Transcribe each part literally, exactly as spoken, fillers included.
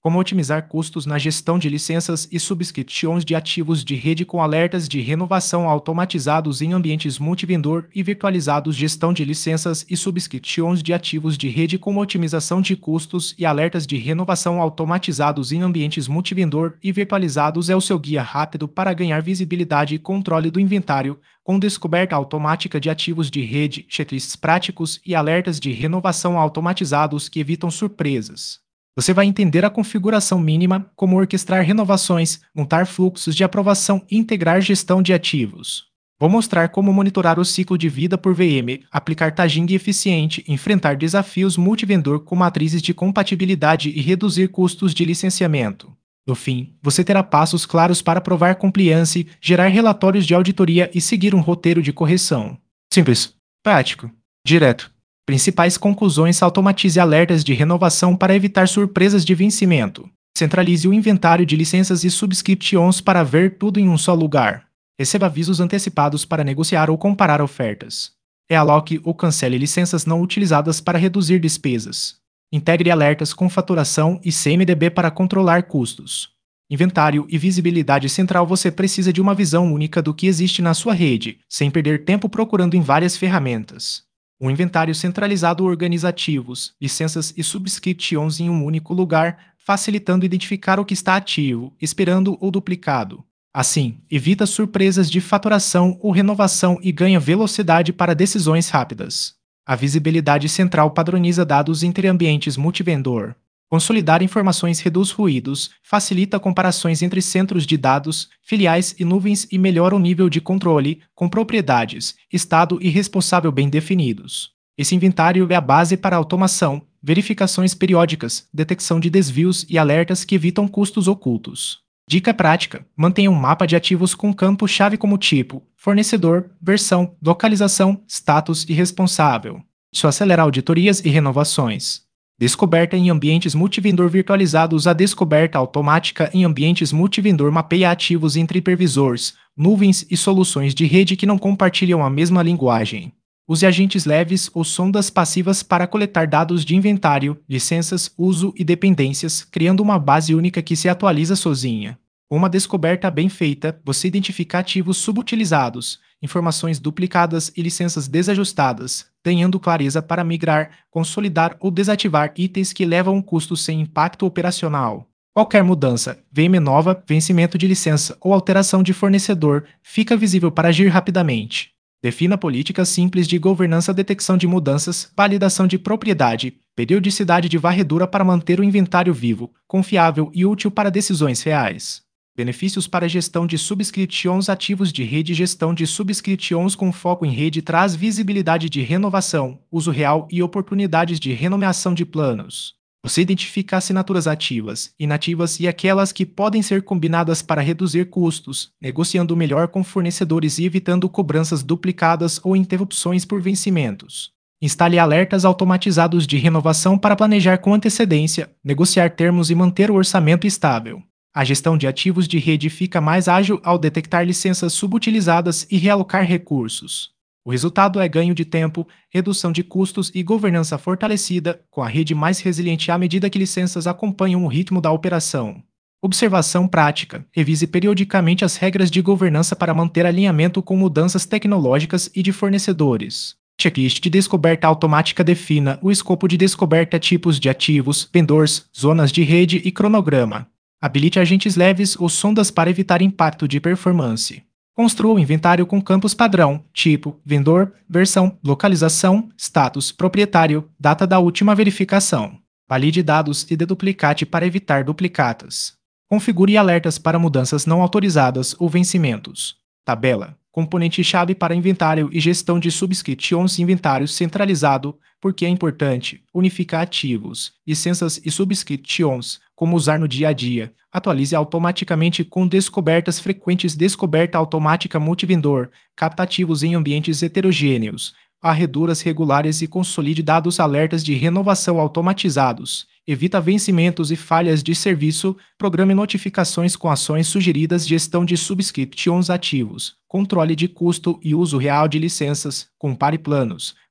Como otimizar custos na gestão de licenças e subscrições de ativos de rede com alertas de renovação automatizados em ambientes multivendor e virtualizados. Gestão de licenças e subscrições de ativos de rede com otimização de custos e alertas de renovação automatizados em ambientes multivendor e virtualizados é o seu guia rápido para ganhar visibilidade e controle do inventário, com descoberta automática de ativos de rede, checklists práticos e alertas de renovação automatizados que evitam surpresas. Você vai entender a configuração mínima, como orquestrar renovações, montar fluxos de aprovação e integrar gestão de ativos. Vou mostrar como monitorar o ciclo de vida por V M, aplicar tagging eficiente, enfrentar desafios multivendor com matrizes de compatibilidade e reduzir custos de licenciamento. No fim, você terá passos claros para provar compliance, gerar relatórios de auditoria e seguir um roteiro de correção. Simples, prático, direto. Principais conclusões: automatize alertas de renovação para evitar surpresas de vencimento. Centralize o inventário de licenças e subscrições para ver tudo em um só lugar. Receba avisos antecipados para negociar ou comparar ofertas. Realoque ou cancele licenças não utilizadas para reduzir despesas. Integre alertas com faturação e C M D B para controlar custos. Inventário e visibilidade central: você precisa de uma visão única do que existe na sua rede, sem perder tempo procurando em várias ferramentas. Um inventário centralizado organiza ativos, licenças e subscrições em um único lugar, facilitando identificar o que está ativo, esperando ou duplicado. Assim, evita surpresas de faturação ou renovação e ganha velocidade para decisões rápidas. A visibilidade central padroniza dados entre ambientes multivendor. Consolidar informações reduz ruídos, facilita comparações entre centros de dados, filiais e nuvens e melhora o nível de controle, com propriedades, estado e responsável bem definidos. Esse inventário é a base para automação, verificações periódicas, detecção de desvios e alertas que evitam custos ocultos. Dica prática: mantenha um mapa de ativos com campo-chave como tipo, fornecedor, versão, localização, status e responsável. Isso acelera auditorias e renovações. Descoberta em ambientes multivendor virtualizados: a descoberta automática em ambientes multivendor mapeia ativos entre hipervisores, nuvens e soluções de rede que não compartilham a mesma linguagem. Use agentes leves ou sondas passivas para coletar dados de inventário, licenças, uso e dependências, criando uma base única que se atualiza sozinha. Com uma descoberta bem feita, você identifica ativos subutilizados, informações duplicadas e licenças desajustadas, ganhando clareza para migrar, consolidar ou desativar itens que levam um custo sem impacto operacional. Qualquer mudança, V M nova, vencimento de licença ou alteração de fornecedor, fica visível para agir rapidamente. Defina políticas simples de governança: detecção de mudanças, validação de propriedade, periodicidade de varredura para manter o inventário vivo, confiável e útil para decisões reais. Benefícios para gestão de subscrições: ativos de rede. Gestão de subscrições com foco em rede traz visibilidade de renovação, uso real e oportunidades de renomeação de planos. Você identifica assinaturas ativas, inativas e aquelas que podem ser combinadas para reduzir custos, negociando melhor com fornecedores e evitando cobranças duplicadas ou interrupções por vencimentos. Instale alertas automatizados de renovação para planejar com antecedência, negociar termos e manter o orçamento estável. A gestão de ativos de rede fica mais ágil ao detectar licenças subutilizadas e realocar recursos. O resultado é ganho de tempo, redução de custos e governança fortalecida, com a rede mais resiliente à medida que licenças acompanham o ritmo da operação. Observação prática: revise periodicamente as regras de governança para manter alinhamento com mudanças tecnológicas e de fornecedores. Checklist de descoberta automática: defina o escopo de descoberta, tipos de ativos, vendors, zonas de rede e cronograma. Habilite agentes leves ou sondas para evitar impacto de performance. Construa o inventário com campos padrão, tipo, vendor, versão, localização, status, proprietário, data da última verificação. Valide dados e deduplicate para evitar duplicatas. Configure alertas para mudanças não autorizadas ou vencimentos. Tabela: componente-chave para inventário e gestão de subscrições. Inventário centralizado, porque é importante. Unifica ativos, licenças e subscrições, como usar no dia a dia. Atualize automaticamente com descobertas frequentes. Descoberta automática multivendor. Capta ativos em ambientes heterogêneos. Varreduras regulares e consolide dados. Alertas de renovação automatizados. Evita vencimentos e falhas de serviço. Programe notificações com ações sugeridas. Gestão de subscrições ativos. Controle de custo e uso real de licenças. Compare planos.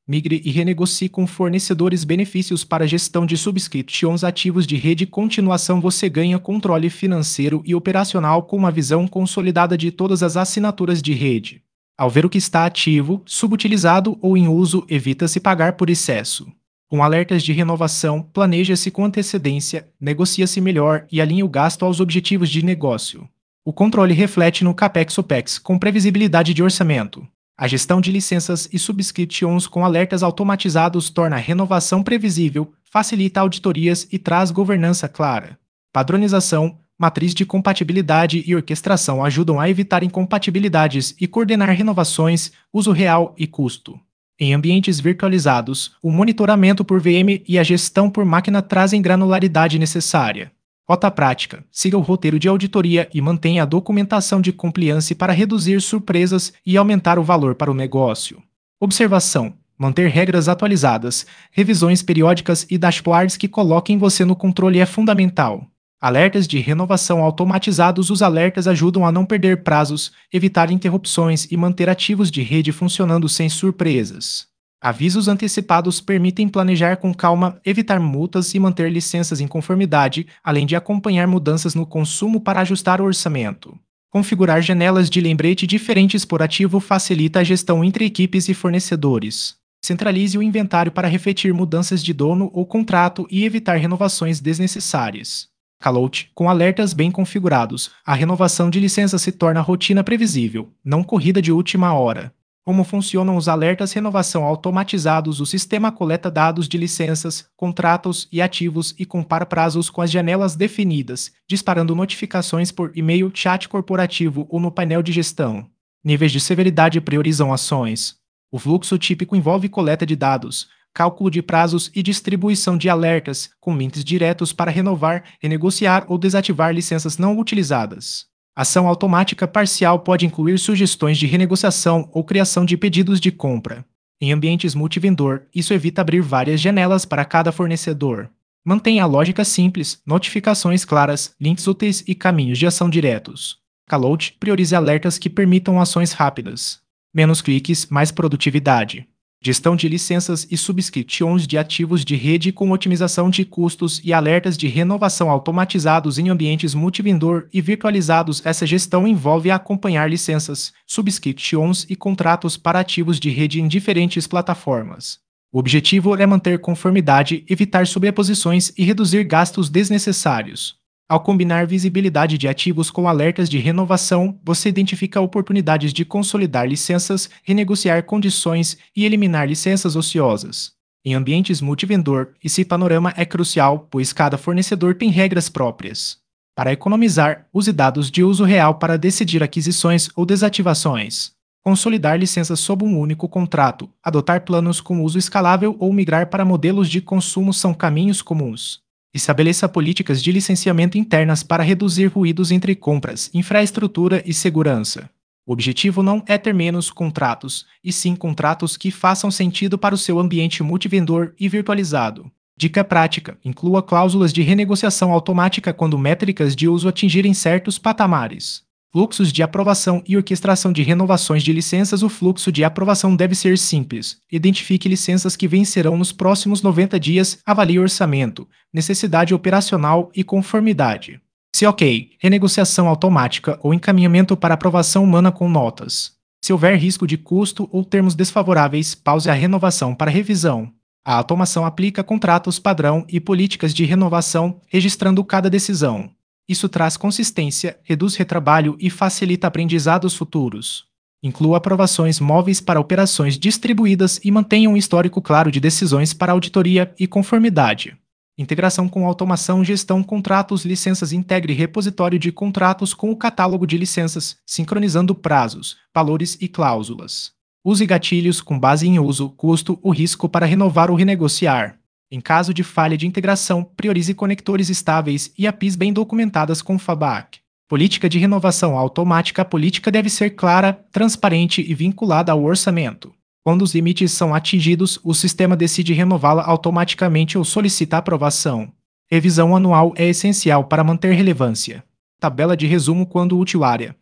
migre e renegocie com fornecedores benefícios para gestão de subscriptions ativos de rede. Continuação, você ganha controle financeiro e operacional com uma visão consolidada de todas as assinaturas de rede. Ao ver o que está ativo, subutilizado ou em uso, evita-se pagar por excesso. Com alertas de renovação, planeja-se com antecedência, negocia-se melhor e alinha o gasto aos objetivos de negócio. O controle reflete no CAPEX-OPEX com previsibilidade de orçamento. A gestão de licenças e subscriptions com alertas automatizados torna a renovação previsível, facilita auditorias e traz governança clara. Padronização, matriz de compatibilidade e orquestração ajudam a evitar incompatibilidades e coordenar renovações, uso real e custo. Em ambientes virtualizados, o monitoramento por V M e a gestão por máquina trazem granularidade necessária. Rota prática: siga o roteiro de auditoria e mantenha a documentação de compliance para reduzir surpresas e aumentar o valor para o negócio. Observação: manter regras atualizadas, revisões periódicas e dashboards que coloquem você no controle é fundamental. Alertas de renovação automatizados: os alertas ajudam a não perder prazos, evitar interrupções e manter ativos de rede funcionando sem surpresas. Avisos antecipados permitem planejar com calma, evitar multas e manter licenças em conformidade, além de acompanhar mudanças no consumo para ajustar o orçamento. Configurar janelas de lembrete diferentes por ativo facilita a gestão entre equipes e fornecedores. Centralize o inventário para refletir mudanças de dono ou contrato e evitar renovações desnecessárias. Calout: com alertas bem configurados, a renovação de licença se torna rotina previsível, não corrida de última hora. Como funcionam os alertas renovação automatizados? O sistema coleta dados de licenças, contratos e ativos e compara prazos com as janelas definidas, disparando notificações por e-mail, chat corporativo ou no painel de gestão. Níveis de severidade priorizam ações. O fluxo típico envolve coleta de dados, cálculo de prazos e distribuição de alertas, com links diretos para renovar, renegociar ou desativar licenças não utilizadas. Ação automática parcial pode incluir sugestões de renegociação ou criação de pedidos de compra. Em ambientes multivendor, isso evita abrir várias janelas para cada fornecedor. Mantenha a lógica simples, notificações claras, links úteis e caminhos de ação diretos. Calout: priorize alertas que permitam ações rápidas. Menos cliques, mais produtividade. Gestão de licenças e subscriptions de ativos de rede com otimização de custos e alertas de renovação automatizados em ambientes multivendor e virtualizados. Essa gestão envolve acompanhar licenças, subscriptions e contratos para ativos de rede em diferentes plataformas. O objetivo é manter conformidade, evitar sobreposições e reduzir gastos desnecessários. Ao combinar visibilidade de ativos com alertas de renovação, você identifica oportunidades de consolidar licenças, renegociar condições e eliminar licenças ociosas. Em ambientes multivendor, esse panorama é crucial, pois cada fornecedor tem regras próprias. Para economizar, use dados de uso real para decidir aquisições ou desativações. Consolidar licenças sob um único contrato, adotar planos com uso escalável ou migrar para modelos de consumo são caminhos comuns. Estabeleça políticas de licenciamento internas para reduzir ruídos entre compras, infraestrutura e segurança. O objetivo não é ter menos contratos, e sim contratos que façam sentido para o seu ambiente multivendor e virtualizado. Dica prática: inclua cláusulas de renegociação automática quando métricas de uso atingirem certos patamares. Fluxos de aprovação e orquestração de renovações de licenças. O fluxo de aprovação deve ser simples. Identifique licenças que vencerão nos próximos noventa dias, avalie orçamento, necessidade operacional e conformidade. Se ok, renegociação automática ou encaminhamento para aprovação humana com notas. Se houver risco de custo ou termos desfavoráveis, pause a renovação para revisão. A automação aplica contratos padrão e políticas de renovação, registrando cada decisão. Isso traz consistência, reduz retrabalho e facilita aprendizados futuros. Inclua aprovações móveis para operações distribuídas e mantenha um histórico claro de decisões para auditoria e conformidade. Integração com automação, gestão, contratos, licenças. Integre repositório de contratos com o catálogo de licenças, sincronizando prazos, valores e cláusulas. Use gatilhos com base em uso, custo ou risco para renovar ou renegociar. Em caso de falha de integração, priorize conectores estáveis e A P Is bem documentadas com fallback. Política de renovação automática. A política deve ser clara, transparente e vinculada ao orçamento. Quando os limites são atingidos, o sistema decide renová-la automaticamente ou solicita aprovação. Revisão anual é essencial para manter relevância. Tabela de resumo quando útil. Área: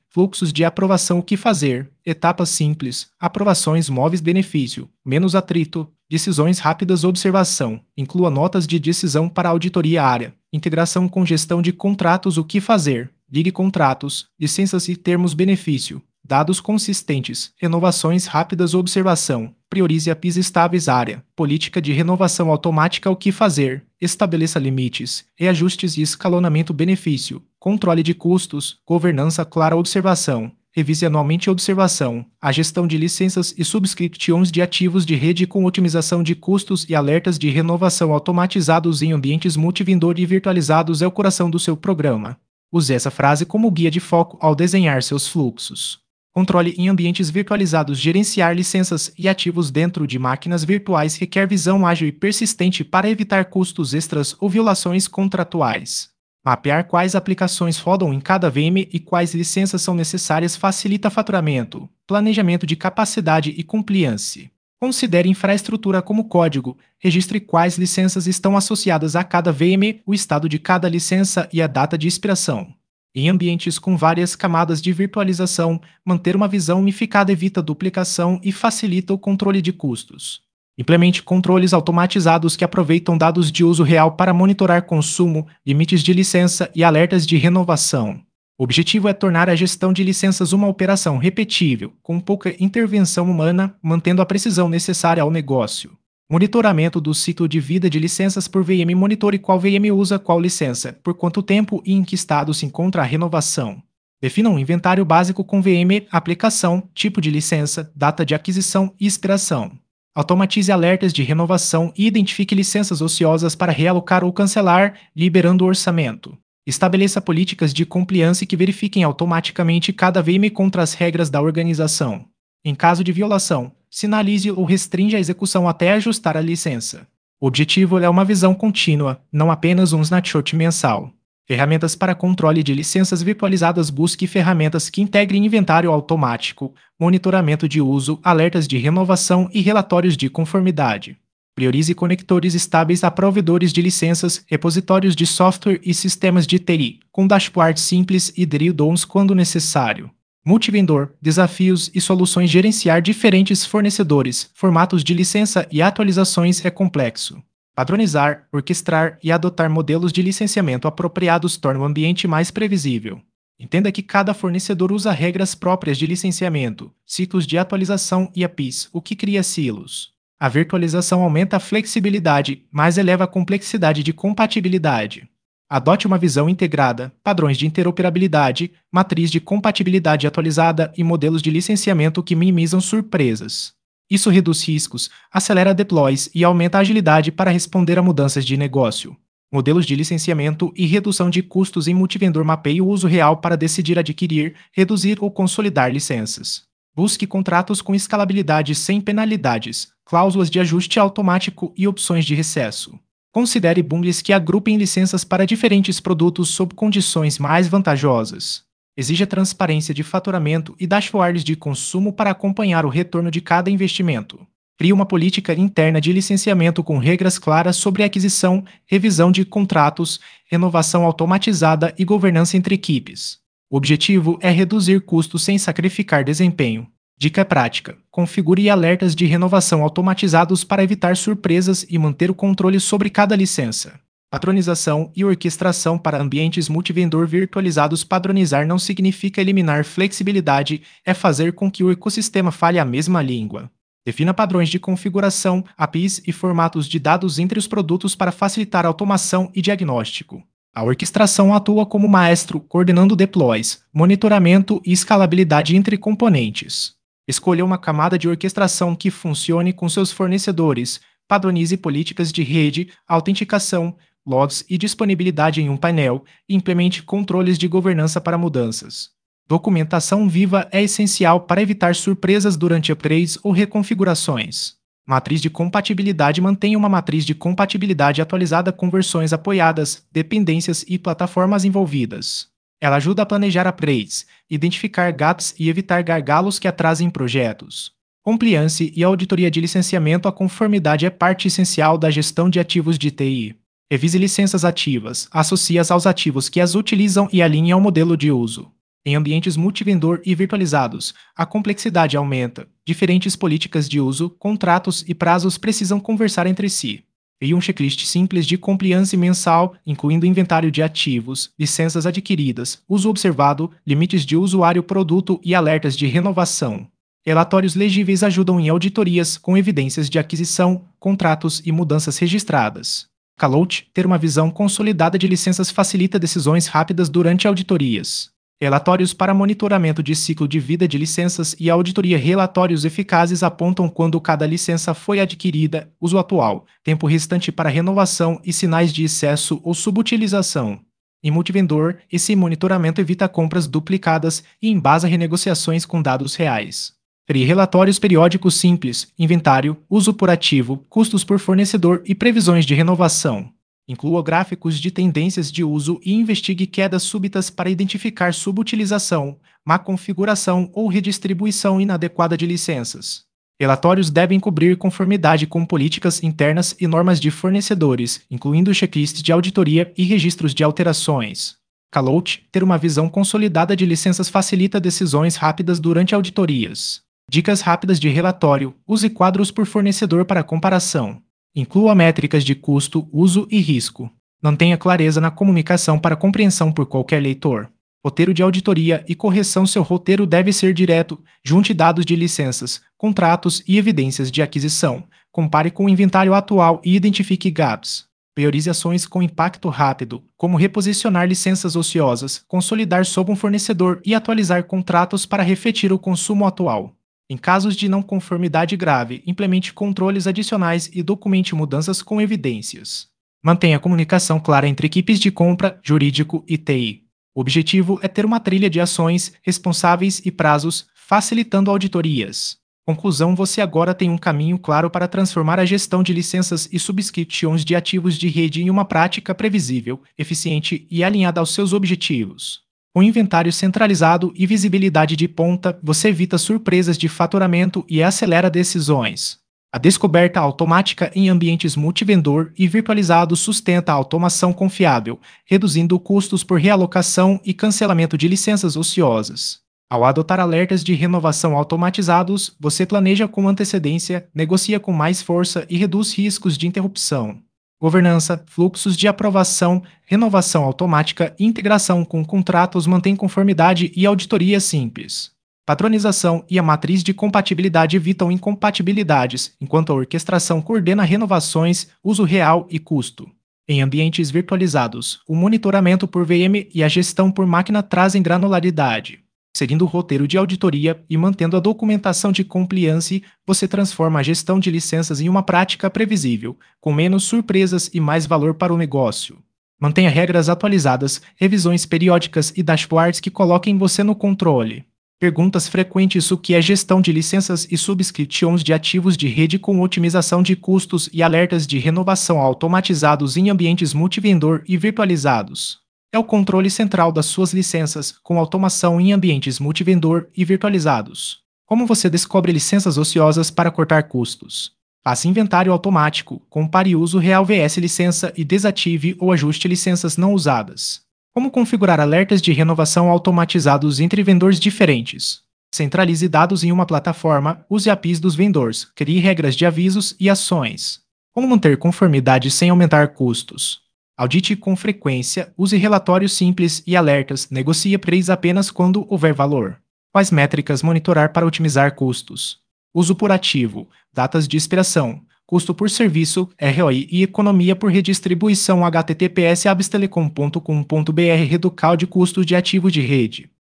Fluxos de aprovação: o que fazer, etapas simples, aprovações móveis: benefício, menos atrito, decisões rápidas: observação, inclua notas de decisão para auditoria área, integração com gestão de contratos: o que fazer, ligue contratos, licenças e termos: benefício, dados consistentes, renovações rápidas: observação, priorize A P Is estáveis área, política de renovação automática: o que fazer, estabeleça limites, reajustes e escalonamento: benefício, controle de custos, governança clara: observação, revise anualmente observação, a gestão de licenças e subscriptions de ativos de rede com otimização de custos e alertas de renovação automatizados em ambientes multivendor e virtualizados é o coração do seu programa. Use essa frase como guia de foco ao desenhar seus fluxos. Controle em ambientes virtualizados: gerenciar licenças e ativos dentro de máquinas virtuais requer visão ágil e persistente para evitar custos extras ou violações contratuais. Mapear quais aplicações rodam em cada V M e quais licenças são necessárias facilita faturamento, planejamento de capacidade e compliance. Considere infraestrutura como código, registre quais licenças estão associadas a cada V M, o estado de cada licença e a data de expiração. Em ambientes com várias camadas de virtualização, manter uma visão unificada evita duplicação e facilita o controle de custos. Implemente controles automatizados que aproveitam dados de uso real para monitorar consumo, limites de licença e alertas de renovação. O objetivo é tornar a gestão de licenças uma operação repetível, com pouca intervenção humana, mantendo a precisão necessária ao negócio. Monitoramento do ciclo de vida de licenças por V M: monitore qual V M usa qual licença, por quanto tempo e em que estado se encontra a renovação. Defina um inventário básico com V M, aplicação, tipo de licença, data de aquisição e expiração. Automatize alertas de renovação e identifique licenças ociosas para realocar ou cancelar, liberando o orçamento. Estabeleça políticas de compliance que verifiquem automaticamente cada V M contra as regras da organização. Em caso de violação, sinalize ou restringe a execução até ajustar a licença. O objetivo é uma visão contínua, não apenas um snapshot mensal. Ferramentas para controle de licenças virtualizadas: busque ferramentas que integrem inventário automático, monitoramento de uso, alertas de renovação e relatórios de conformidade. Priorize conectores estáveis a provedores de licenças, repositórios de software e sistemas de T I, com dashboards simples e drill downs quando necessário. Multivendor, desafios e soluções: gerenciar diferentes fornecedores, formatos de licença e atualizações é complexo. Padronizar, orquestrar e adotar modelos de licenciamento apropriados torna o ambiente mais previsível. Entenda que cada fornecedor usa regras próprias de licenciamento, ciclos de atualização e A P Is, o que cria silos. A virtualização aumenta a flexibilidade, mas eleva a complexidade de compatibilidade. Adote uma visão integrada, padrões de interoperabilidade, matriz de compatibilidade atualizada e modelos de licenciamento que minimizam surpresas. Isso reduz riscos, acelera deploys e aumenta a agilidade para responder a mudanças de negócio. Modelos de licenciamento e redução de custos em multivendor: mapeie o uso real para decidir adquirir, reduzir ou consolidar licenças. Busque contratos com escalabilidade sem penalidades, cláusulas de ajuste automático e opções de recesso. Considere bundles que agrupem licenças para diferentes produtos sob condições mais vantajosas. Exija transparência de faturamento e dashboards de consumo para acompanhar o retorno de cada investimento. Crie uma política interna de licenciamento com regras claras sobre aquisição, revisão de contratos, renovação automatizada e governança entre equipes. O objetivo é reduzir custos sem sacrificar desempenho. Dica prática: configure alertas de renovação automatizados para evitar surpresas e manter o controle sobre cada licença. Padronização e orquestração para ambientes multivendor virtualizados: padronizar não significa eliminar flexibilidade, é fazer com que o ecossistema fale a mesma língua. Defina padrões de configuração, A P Is e formatos de dados entre os produtos para facilitar automação e diagnóstico. A orquestração atua como maestro, coordenando deploys, monitoramento e escalabilidade entre componentes. Escolha uma camada de orquestração que funcione com seus fornecedores, padronize políticas de rede, autenticação, logs e disponibilidade em um painel, e implemente controles de governança para mudanças. Documentação viva é essencial para evitar surpresas durante upgrades ou reconfigurações. Matriz de compatibilidade: mantenha uma matriz de compatibilidade atualizada com versões apoiadas, dependências e plataformas envolvidas. Ela ajuda a planejar upgrades, identificar gaps e evitar gargalos que atrasem projetos. Compliance e auditoria de licenciamento: a conformidade é parte essencial da gestão de ativos de T I. Revise licenças ativas, associe-as aos ativos que as utilizam e alinhe ao modelo de uso. Em ambientes multivendor e virtualizados, a complexidade aumenta. Diferentes políticas de uso, contratos e prazos precisam conversar entre si. E um checklist simples de compliance mensal, incluindo inventário de ativos, licenças adquiridas, uso observado, limites de usuário-produto e alertas de renovação. Relatórios legíveis ajudam em auditorias com evidências de aquisição, contratos e mudanças registradas. Calout, ter uma visão consolidada de licenças facilita decisões rápidas durante auditorias. Relatórios para monitoramento de ciclo de vida de licenças e auditoria. Relatórios eficazes apontam quando cada licença foi adquirida, uso atual, tempo restante para renovação e sinais de excesso ou subutilização. Em multivendor, esse monitoramento evita compras duplicadas e embasa renegociações com dados reais. Crie relatórios periódicos simples, inventário, uso por ativo, custos por fornecedor e previsões de renovação. Inclua gráficos de tendências de uso e investigue quedas súbitas para identificar subutilização, má configuração ou redistribuição inadequada de licenças. Relatórios devem cobrir conformidade com políticas internas e normas de fornecedores, incluindo checklists de auditoria e registros de alterações. Calout, ter uma visão consolidada de licenças facilita decisões rápidas durante auditorias. Dicas rápidas de relatório: use quadros por fornecedor para comparação. Inclua métricas de custo, uso e risco. Mantenha clareza na comunicação para compreensão por qualquer leitor. Roteiro de auditoria e correção. Seu roteiro deve ser direto. Junte dados de licenças, contratos e evidências de aquisição. Compare com o inventário atual e identifique gaps. Priorize ações com impacto rápido, como reposicionar licenças ociosas, consolidar sob um fornecedor e atualizar contratos para refletir o consumo atual. Em casos de não conformidade grave, implemente controles adicionais e documente mudanças com evidências. Mantenha a comunicação clara entre equipes de compra, jurídico e T I. O objetivo é ter uma trilha de ações, responsáveis e prazos, facilitando auditorias. Conclusão: você agora tem um caminho claro para transformar a gestão de licenças e subscrições de ativos de rede em uma prática previsível, eficiente e alinhada aos seus objetivos. Com inventário centralizado e visibilidade de ponta, você evita surpresas de faturamento e acelera decisões. A descoberta automática em ambientes multivendor e virtualizados sustenta a automação confiável, reduzindo custos por realocação e cancelamento de licenças ociosas. Ao adotar alertas de renovação automatizados, você planeja com antecedência, negocia com mais força e reduz riscos de interrupção. Governança, fluxos de aprovação, renovação automática e integração com contratos mantêm conformidade e auditoria simples. Padronização e a matriz de compatibilidade evitam incompatibilidades, enquanto a orquestração coordena renovações, uso real e custo. Em ambientes virtualizados, o monitoramento por V M e a gestão por máquina trazem granularidade. Seguindo o roteiro de auditoria e mantendo a documentação de compliance, você transforma a gestão de licenças em uma prática previsível, com menos surpresas e mais valor para o negócio. Mantenha regras atualizadas, revisões periódicas e dashboards que coloquem você no controle. Perguntas frequentes: o que é gestão de licenças e subscrições de ativos de rede com otimização de custos e alertas de renovação automatizados em ambientes multivendor e virtualizados. É o controle central das suas licenças, com automação em ambientes multivendor e virtualizados. Como você descobre licenças ociosas para cortar custos? Faça inventário automático, compare uso real versus licença e desative ou ajuste licenças não usadas. Como configurar alertas de renovação automatizados entre vendedores diferentes? Centralize dados em uma plataforma, use A P Is dos vendedores, crie regras de avisos e ações. Como manter conformidade sem aumentar custos? Audite com frequência, use relatórios simples e alertas, negocie preços apenas quando houver valor. Quais métricas monitorar para otimizar custos? Uso por ativo, datas de expiração, custo por serviço, R O I e economia por redistribuição. H T T P S abstelecom ponto com ponto br Reducal de custos de ativo de rede.